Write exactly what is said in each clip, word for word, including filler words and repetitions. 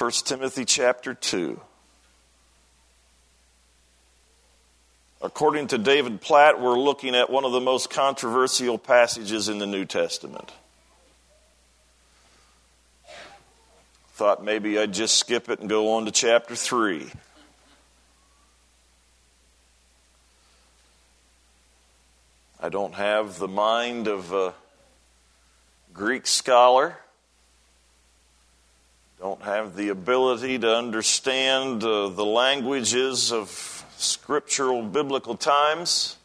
First Timothy chapter two. According to David Platt, we're looking at one of the most controversial passages in the New Testament. Thought maybe I'd just skip it and go on to chapter three. I don't have the mind of a Greek scholar. Don't have the ability to understand uh, the languages of scriptural biblical times.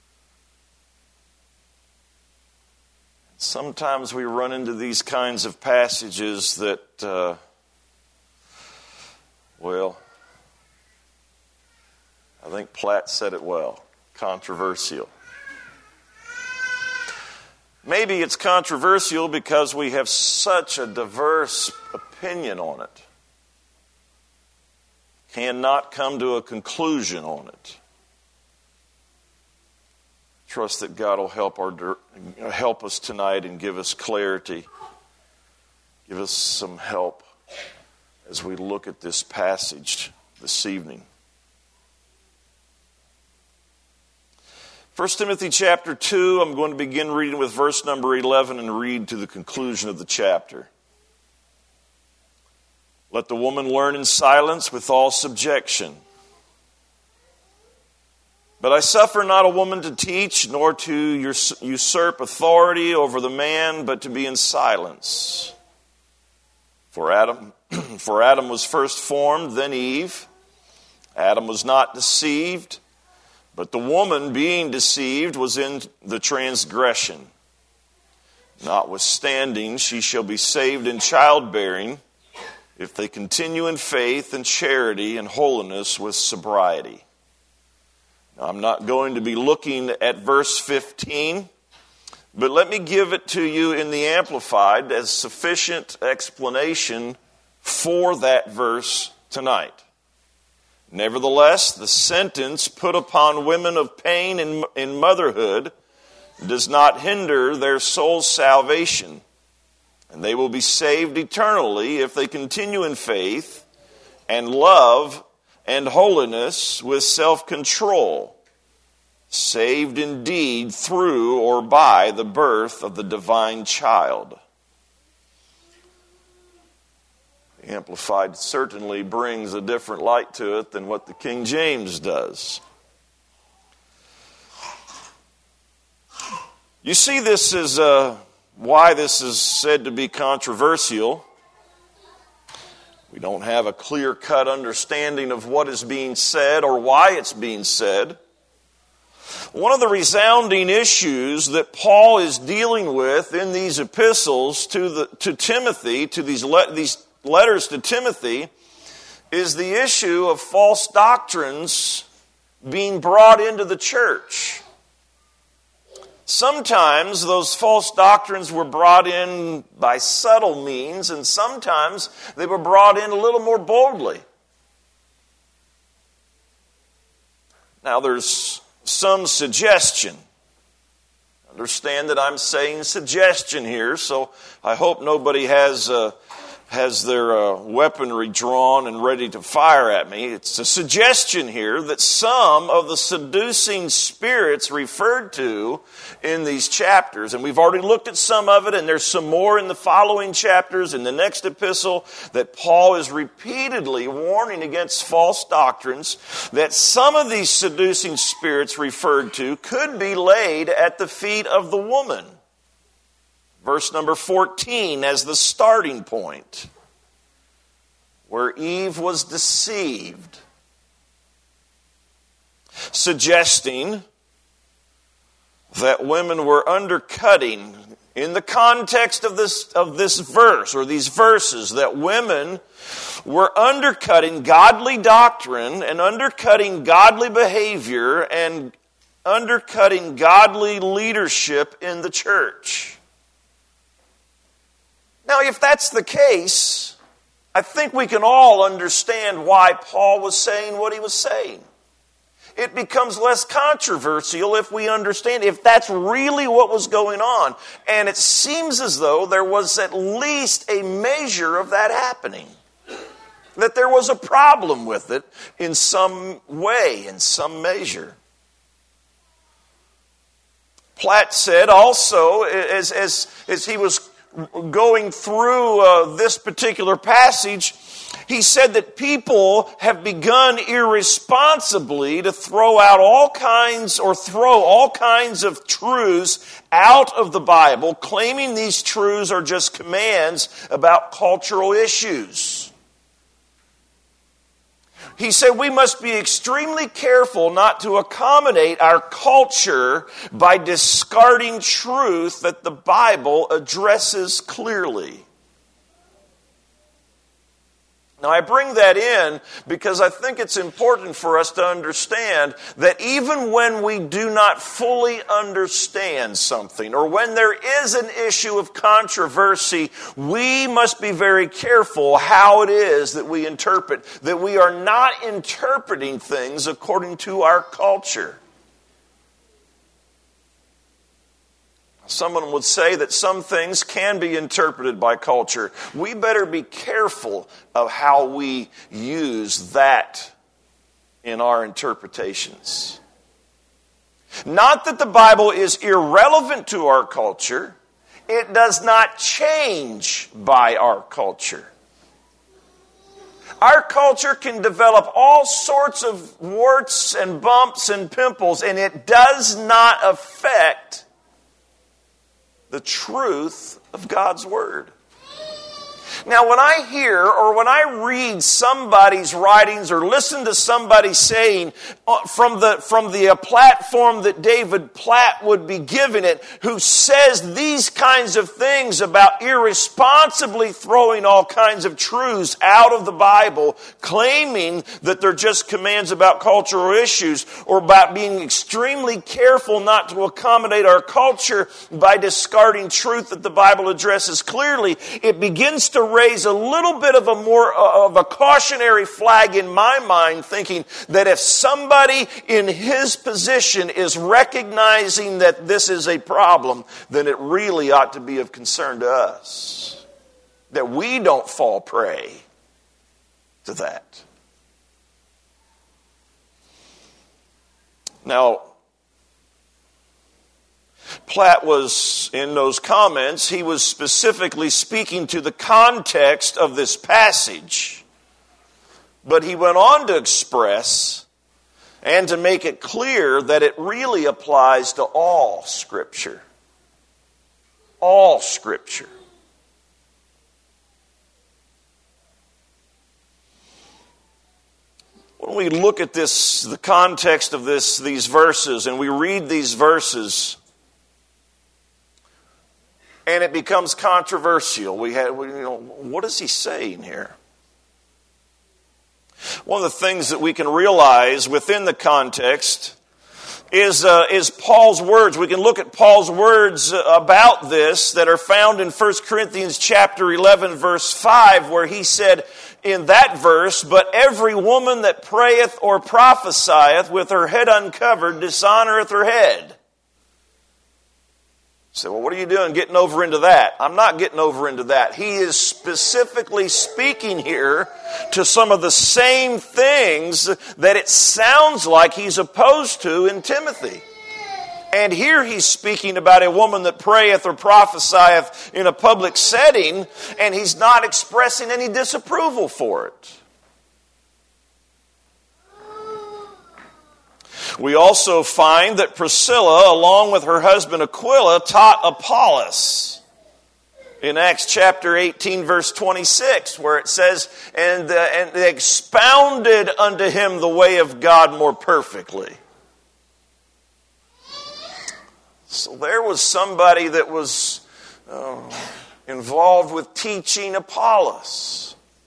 Sometimes we run into these kinds of passages that, uh, well, I think Platt said it well, controversial. Maybe it's controversial because we have such a diverse opinion on it. Cannot come to a conclusion on it. Trust that God will help our help us tonight and give us clarity. Give us some help as we look at this passage this evening. First Timothy chapter two, I'm going to begin reading with verse number eleven and read to the conclusion of the chapter. Let the woman learn in silence with all subjection. But I suffer not a woman to teach, nor to usurp authority over the man, but to be in silence. For Adam, for Adam was first formed, then Eve. Adam was not deceived, but the woman, being deceived, was in the transgression. Notwithstanding, she shall be saved in childbearing, if they continue in faith and charity and holiness with sobriety. Now, I'm not going to be looking at verse fifteen, but let me give it to you in the Amplified as sufficient explanation for that verse tonight. Nevertheless, the sentence put upon women of pain in, in motherhood does not hinder their soul's salvation, and they will be saved eternally if they continue in faith and love and holiness with self-control, saved indeed through or by the birth of the divine child. The Amplified certainly brings a different light to it than what the King James does. You see, this is uh, why this is said to be controversial. We don't have a clear-cut understanding of what is being said or why it's being said. One of the resounding issues that Paul is dealing with in these epistles to the to Timothy, to these le- these letters to Timothy, is the issue of false doctrines being brought into the church. Sometimes those false doctrines were brought in by subtle means, and sometimes they were brought in a little more boldly. Now there's some suggestion. Understand that I'm saying suggestion here, so I hope nobody has uh, has their uh, weaponry drawn and ready to fire at me. It's a suggestion here that some of the seducing spirits referred to in these chapters, and we've already looked at some of it, and there's some more in the following chapters in the next epistle, that Paul is repeatedly warning against false doctrines, that some of these seducing spirits referred to could be laid at the feet of the woman. Verse number fourteen as the starting point, where Eve was deceived, suggesting that women were undercutting, in the context of this, of this verse, or these verses, that women were undercutting godly doctrine and undercutting godly behavior and undercutting godly leadership in the church. Now, if that's the case, I think we can all understand why Paul was saying what he was saying. It becomes less controversial if we understand, if that's really what was going on. And it seems as though there was at least a measure of that happening. that there was a problem with it in some way, in some measure. Platt said also, as, as, as he was going through uh, this particular passage, he said that people have begun irresponsibly to throw out all kinds or throw all kinds of truths out of the Bible, claiming these truths are just commands about cultural issues. He said we must be extremely careful not to accommodate our culture by discarding truth that the Bible addresses clearly. Now, I bring that in because I think it's important for us to understand that even when we do not fully understand something, or when there is an issue of controversy, we must be very careful how it is that we interpret, that we are not interpreting things according to our culture. Someone would say that some things can be interpreted by culture. We better be careful of how we use that in our interpretations. Not that the Bible is irrelevant to our culture. It does not change by our culture. Our culture can develop all sorts of warts and bumps and pimples, and it does not affect the truth of God's Word. Now, when I hear or when I read somebody's writings or listen to somebody saying from the from the uh, platform that David Platt would be giving it, who says these kinds of things about irresponsibly throwing all kinds of truths out of the Bible, claiming that they're just commands about cultural issues, or about being extremely careful not to accommodate our culture by discarding truth that the Bible addresses clearly, it begins to raise a little bit of a more of a cautionary flag in my mind, thinking that if somebody in his position is recognizing that this is a problem, then it really ought to be of concern to us that we don't fall prey to that. Now, Platt was, in those comments, he was specifically speaking to the context of this passage. But he went on to express and to make it clear that it really applies to all Scripture. All Scripture. When we look at this, the context of this, these verses, and we read these verses, and it becomes controversial. We had, you know, what is he saying here? One of the things that we can realize within the context is uh, is Paul's words. We can look at Paul's words about this that are found in First Corinthians chapter eleven, verse five, where he said in that verse, "But every woman that prayeth or prophesieth with her head uncovered dishonoreth her head." So, well, what are you doing getting over into that? I'm not getting over into that. He is specifically speaking here to some of the same things that it sounds like he's opposed to in Timothy. And here he's speaking about a woman that prayeth or prophesieth in a public setting, and he's not expressing any disapproval for it. We also find that Priscilla, along with her husband Aquila, taught Apollos in Acts chapter eighteen, verse twenty-six, where it says, and, uh, and they expounded unto him the way of God more perfectly. So there was somebody that was uh, involved with teaching Apollos.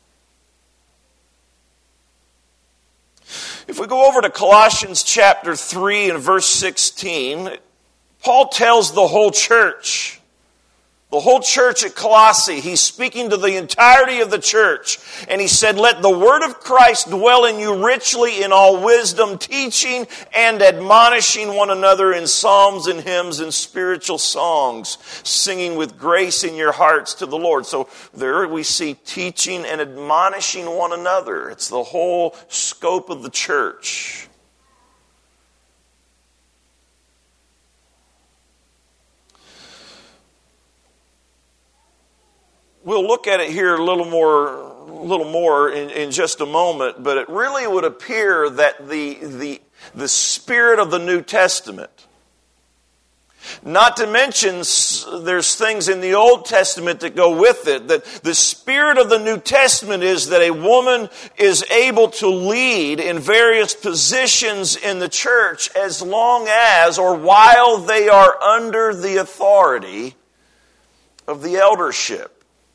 If we go over to Colossians chapter three and verse sixteen, Paul tells the whole church The whole church at Colossae, he's speaking to the entirety of the church. And he said, let the word of Christ dwell in you richly in all wisdom, teaching and admonishing one another in psalms and hymns and spiritual songs, singing with grace in your hearts to the Lord. So there we see teaching and admonishing one another. It's the whole scope of the church. We'll look at it here a little more, a little more in, in just a moment, but it really would appear that the, the, the spirit of the New Testament, not to mention there's things in the Old Testament that go with it, that the spirit of the New Testament is that a woman is able to lead in various positions in the church as long as or while they are under the authority of the eldership.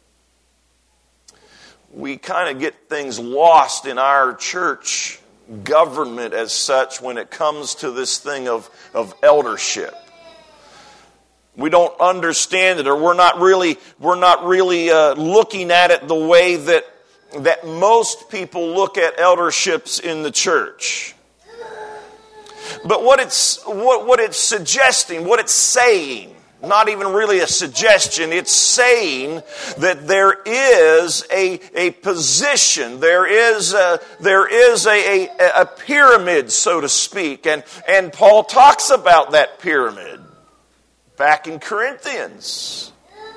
We kind of get things lost in our church government as such when it comes to this thing of, of eldership. We don't understand it, or we're not really we're not really uh, looking at it the way that that most people look at elderships in the church. But what it's what what it's suggesting, what it's saying. Not even really a suggestion. It's saying that there is a, a position, there is a, there is a, a, a pyramid, so to speak. And, and Paul talks about that pyramid back in Corinthians.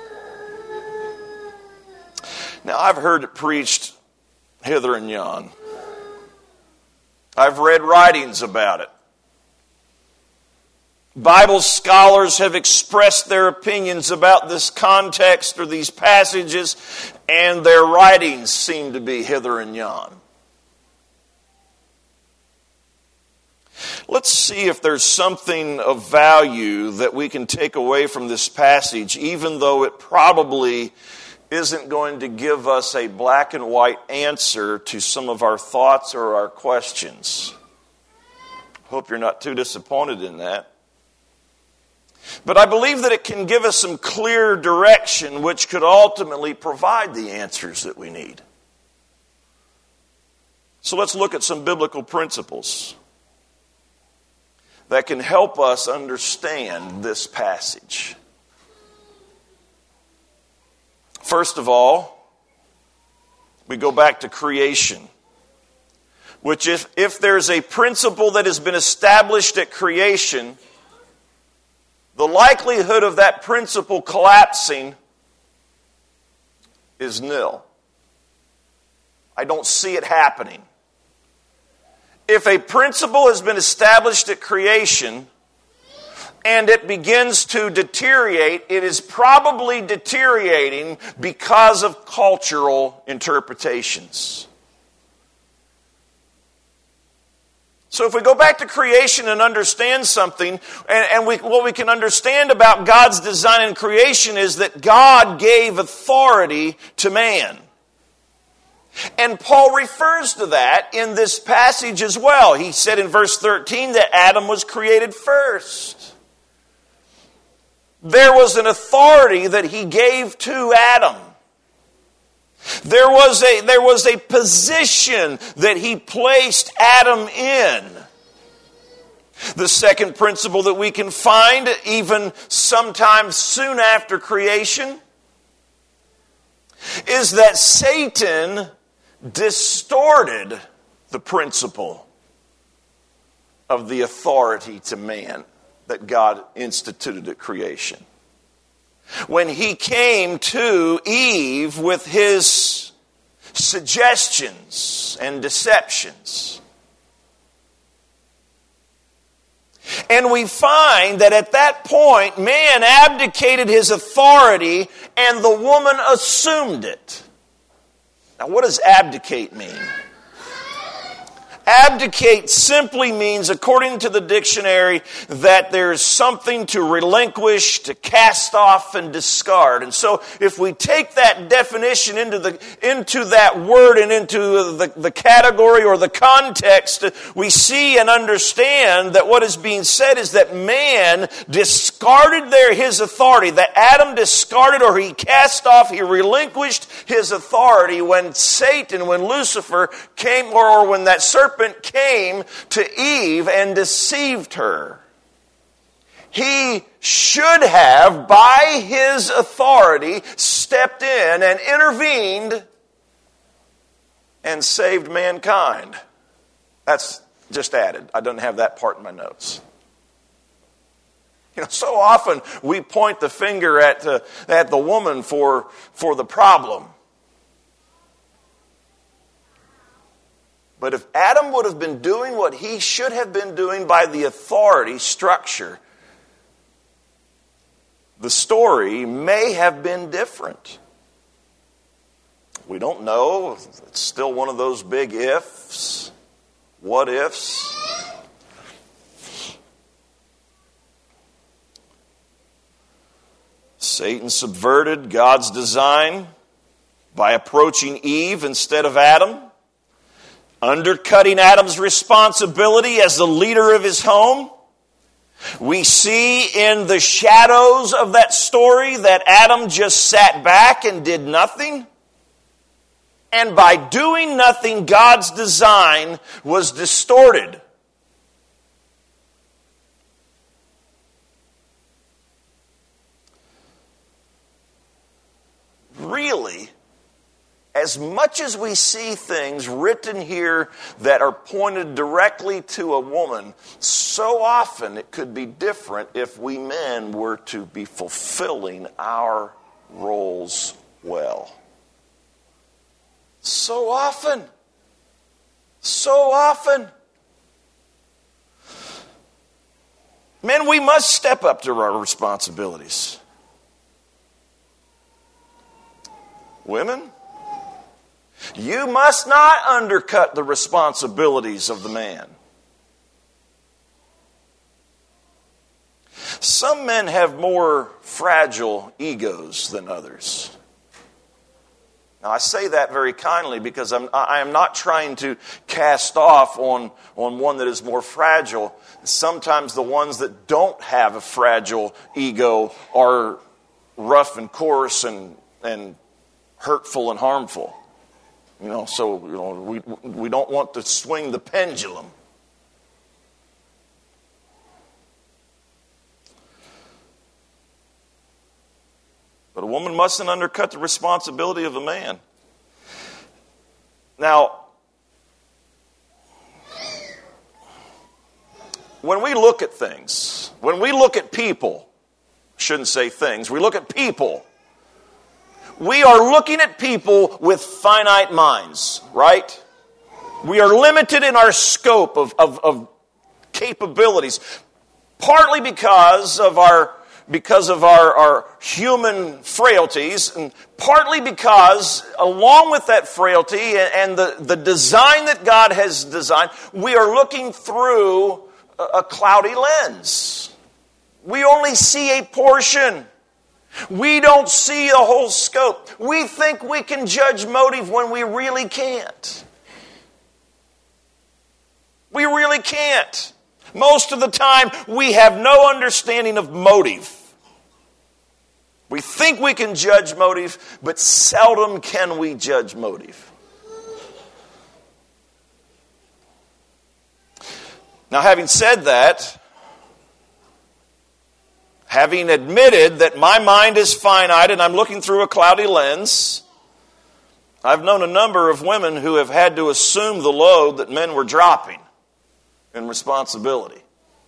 Now, I've heard it preached hither and yon. I've read writings about it. Bible scholars have expressed their opinions about this context or these passages, and their writings seem to be hither and yon. Let's see if there's something of value that we can take away from this passage, even though it probably isn't going to give us a black and white answer to some of our thoughts or our questions. Hope you're not too disappointed in that. But I believe that it can give us some clear direction which could ultimately provide the answers that we need. So let's look at some biblical principles that can help us understand this passage. First of all, we go back to creation, which if, if there's a principle that has been established at creation, the likelihood of that principle collapsing is nil. I don't see it happening. If a principle has been established at creation and it begins to deteriorate, it is probably deteriorating because of cultural interpretations. So if we go back to creation and understand something, and, and we, what we can understand about God's design in creation is that God gave authority to man. And Paul refers to that in this passage as well. He said in verse thirteen that Adam was created first. There was an authority that he gave to Adam. There was a, there was a position that he placed Adam in. The second principle that we can find, even sometime soon after creation, is that Satan distorted the principle of the authority to man that God instituted at creation. When he came to Eve with his suggestions and deceptions. And we find that at that point, man abdicated his authority and the woman assumed it. Now, what does abdicate mean? Abdicate simply means, according to the dictionary, that there's something to relinquish, to cast off, and discard. And so if we take that definition into the into that word and into the, the category or the context, we see and understand that what is being said is that man discarded their his authority, that Adam discarded or he cast off, he relinquished his authority when Satan, when Lucifer came, or, or when that serpent came to Eve and deceived her. He should have, by his authority, stepped in and intervened and saved mankind. That's just added. I don't have that part in my notes. You know, so often we point the finger at the, at the woman for, for the problem. But if Adam would have been doing what he should have been doing by the authority structure, the story may have been different. We don't know. It's still one of those big ifs, what ifs. Satan subverted God's design by approaching Eve instead of Adam, undercutting Adam's responsibility as the leader of his home. We see in the shadows of that story that Adam just sat back and did nothing. And by doing nothing, God's design was distorted. Really, as much as we see things written here that are pointed directly to a woman, so often it could be different if we men were to be fulfilling our roles well. So often. So often. Men, we must step up to our responsibilities. Women, you must not undercut the responsibilities of the man. Some men have more fragile egos than others. Now, I say that very kindly because I'm, I am not trying to cast off on, on one that is more fragile. Sometimes the ones that don't have a fragile ego are rough and coarse and, and hurtful and harmful. You know, so you know, we we don't want to swing the pendulum. But a woman mustn't undercut the responsibility of a man. Now, when we look at things, when we look at people, I shouldn't say things, we look at people, we are looking at people with finite minds, right? We are limited in our scope of, of, of capabilities, partly because of our because of our, our human frailties, and partly because, along with that frailty and the, the design that God has designed, we are looking through a, a cloudy lens. We only see a portion. We don't see the whole scope. We think we can judge motive when we really can't. We really can't. Most of the time, we have no understanding of motive. We think we can judge motive, but seldom can we judge motive. Now, having said that, having admitted that my mind is finite and I'm looking through a cloudy lens, I've known a number of women who have had to assume the load that men were dropping in responsibility.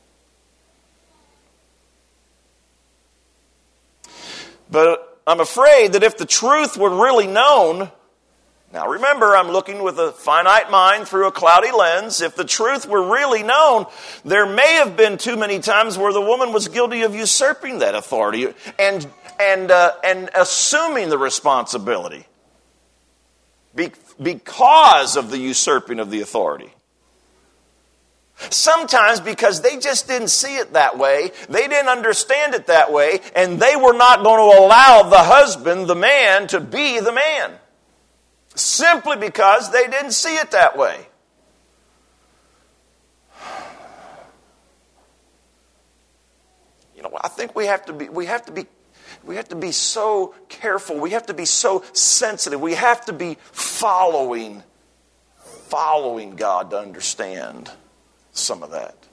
But I'm afraid that if the truth were really known, now remember, I'm looking with a finite mind through a cloudy lens. If the truth were really known, there may have been too many times where the woman was guilty of usurping that authority and and uh, and assuming the responsibility Be- because of the usurping of the authority. Sometimes because they just didn't see it that way, they didn't understand it that way, and they were not going to allow the husband, the man, to be the man. Simply because they didn't see it that way. You know, I think we have to be we have to be we have to be so careful. We have to be so sensitive. We have to be following following God to understand some of that.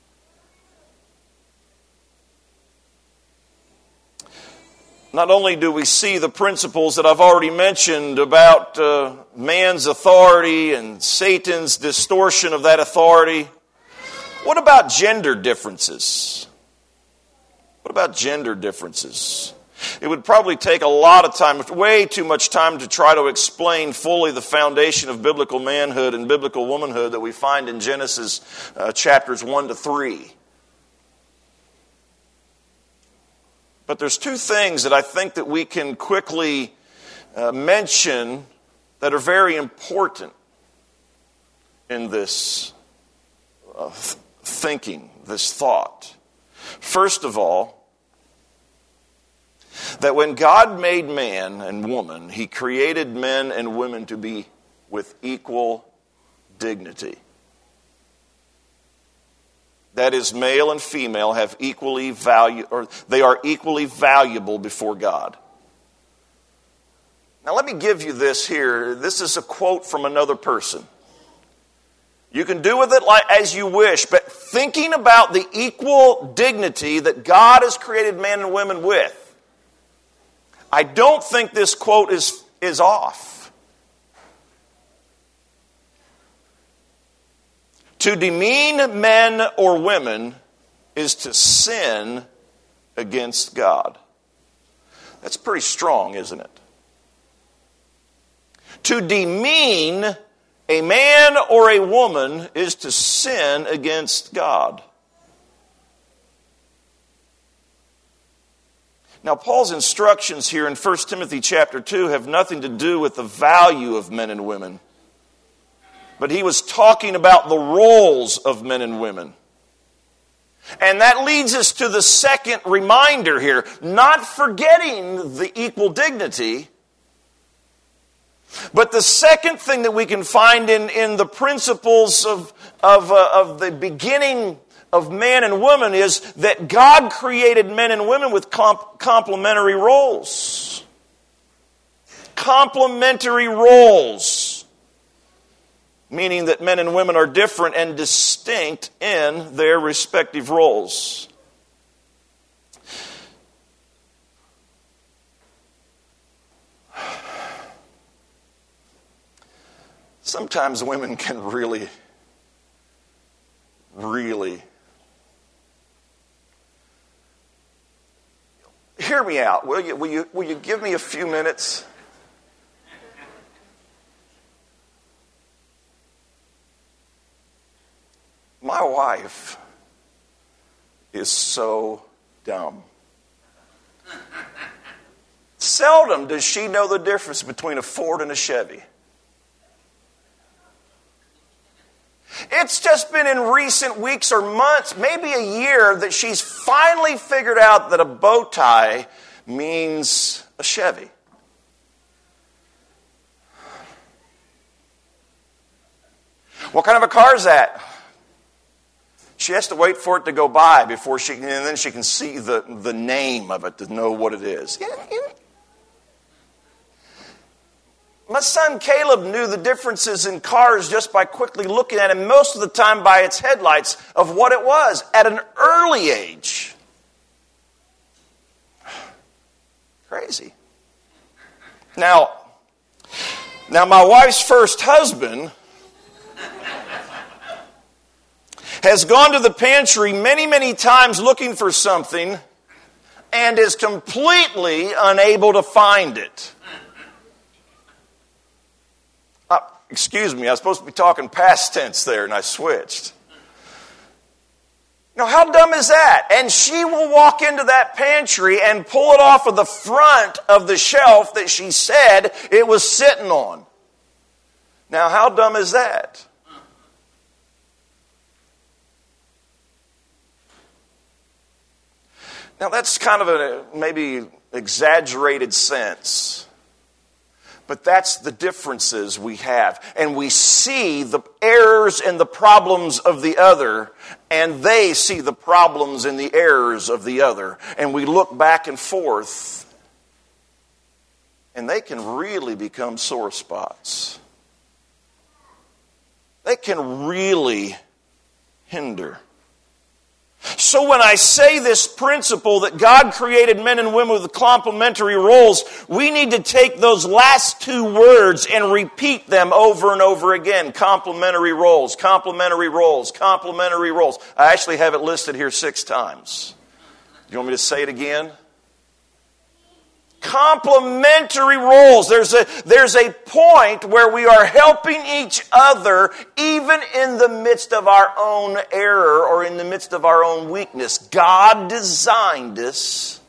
Not only do we see the principles that I've already mentioned about uh, man's authority and Satan's distortion of that authority, what about gender differences? What about gender differences? It would probably take a lot of time, way too much time, to try to explain fully the foundation of biblical manhood and biblical womanhood that we find in Genesis uh, chapters one to three. But there's two things that I think that we can quickly uh, mention that are very important in this uh, thinking, this thought. First of all, that when God made man and woman, He created men and women to be with equal dignity. That is, male and female have equally value, or they are equally valuable before God. Now let me give you this here. This is a quote from another person. You can do with it like as you wish, but thinking about the equal dignity that God has created men and women with, I don't think this quote is, is off. To demean men or women is to sin against God. That's pretty strong, isn't it? To demean a man or a woman is to sin against God. Now, Paul's instructions here in First Timothy chapter two have nothing to do with the value of men and women. But he was talking about the roles of men and women. And that leads us to the second reminder here. Not forgetting the equal dignity, but the second thing that we can find in, in the principles of, of, uh, of the beginning of man and woman is that God created men and women with comp- complementary roles. Complementary roles. Meaning that men and women are different and distinct in their respective roles. Sometimes women can really, really... Hear me out, will you? Will you, will you give me a few minutes? My wife is so dumb. Seldom does she know the difference between a Ford and a Chevy. It's just been in recent weeks or months, maybe a year, that she's finally figured out that a bow tie means a Chevy. What kind of a car is that? She has to wait for it to go by before she can, and then she can see the, the name of it to know what it is. My son Caleb knew the differences in cars just by quickly looking at it, most of the time by its headlights, of what it was at an early age. Crazy. Now, now my wife's first husband has gone to the pantry many, many times looking for something and is completely unable to find it. Uh, excuse me, I was supposed to be talking past tense there and I switched. Now, how dumb is that? And she will walk into that pantry and pull it off of the front of the shelf that she said it was sitting on. Now, how dumb is that? Now that's kind of a maybe exaggerated sense. But that's the differences we have. And we see the errors and the problems of the other, and they see the problems and the errors of the other. And we look back and forth, and they can really become sore spots. They can really hinder. So when I say this principle that God created men and women with complementary roles, we need to take those last two words and repeat them over and over again. Complementary roles, complementary roles, complementary roles. I actually have it listed here six times. You want me to say it again? Complementary roles. There's a, there's a point where we are helping each other even in the midst of our own error or in the midst of our own weakness. God designed us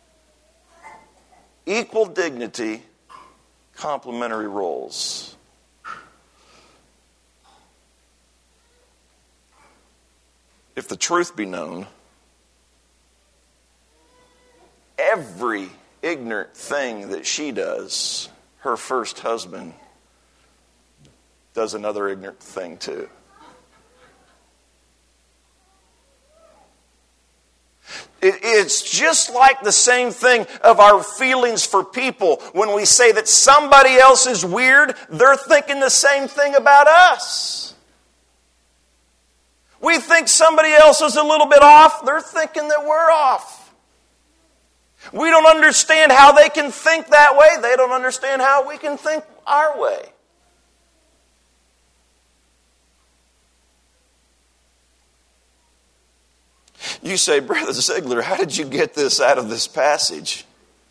equal dignity, complementary roles. If the truth be known, every ignorant thing that she does, her first husband does another ignorant thing too. It, it's just like the same thing of our feelings for people. When we say that somebody else is weird, they're thinking the same thing about us. We think somebody else is a little bit off, they're thinking that we're off. We don't understand how they can think that way. They don't understand how we can think our way. You say, Brother Ziegler, how did you get this out of this passage?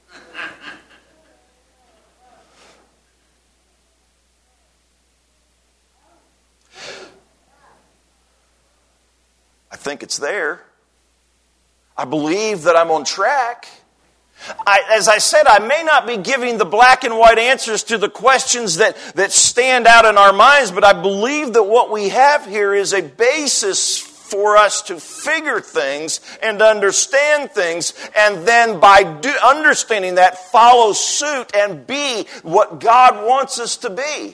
I think it's there. I believe that I'm on track. I, as I said, I may not be giving the black and white answers to the questions that, that stand out in our minds, but I believe that what we have here is a basis for us to figure things and understand things, and then by do, understanding that, follow suit and be what God wants us to be.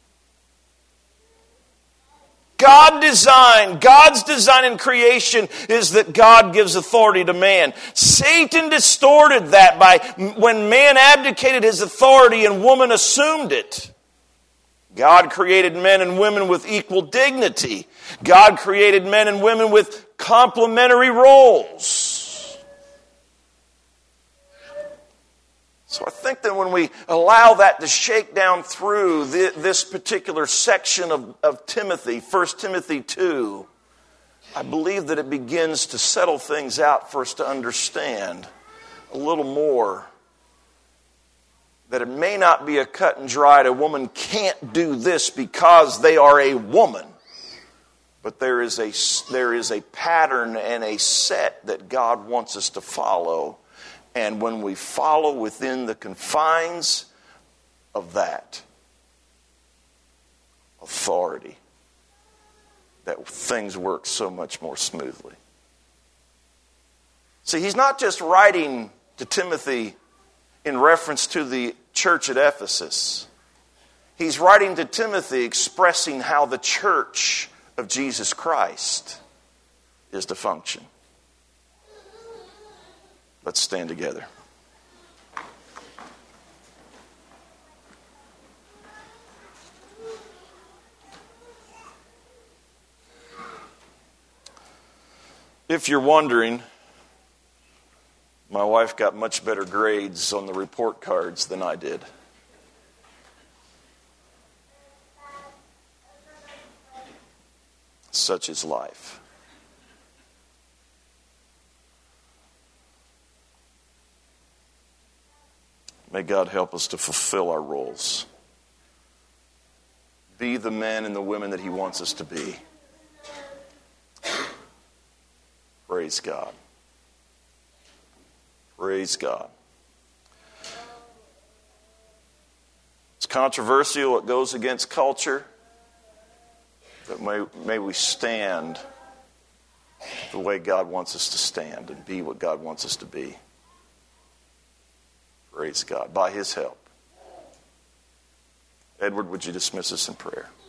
God designed, God's design in creation is that God gives authority to man. Satan distorted that by when man abdicated his authority and woman assumed it. God created men and women with equal dignity. God created men and women with complementary roles. So I think that when we allow that to shake down through the, this particular section of, of Timothy, First Timothy two, I believe that it begins to settle things out for us to understand a little more. That it may not be a cut and dried, a woman can't do this because they are a woman. But there is a, there is a pattern and a set that God wants us to follow. And when we follow within the confines of that authority, that things work so much more smoothly. See, he's not just writing to Timothy in reference to the church at Ephesus. He's writing to Timothy expressing how the church of Jesus Christ is to function. Let's stand together. If you're wondering, my wife got much better grades on the report cards than I did. Such is life. May God help us to fulfill our roles. Be the men and the women that He wants us to be. Praise God. Praise God. It's controversial. It goes against culture. But may, may we stand the way God wants us to stand and be what God wants us to be. Praise God. By His help. Edward, would you dismiss us in prayer?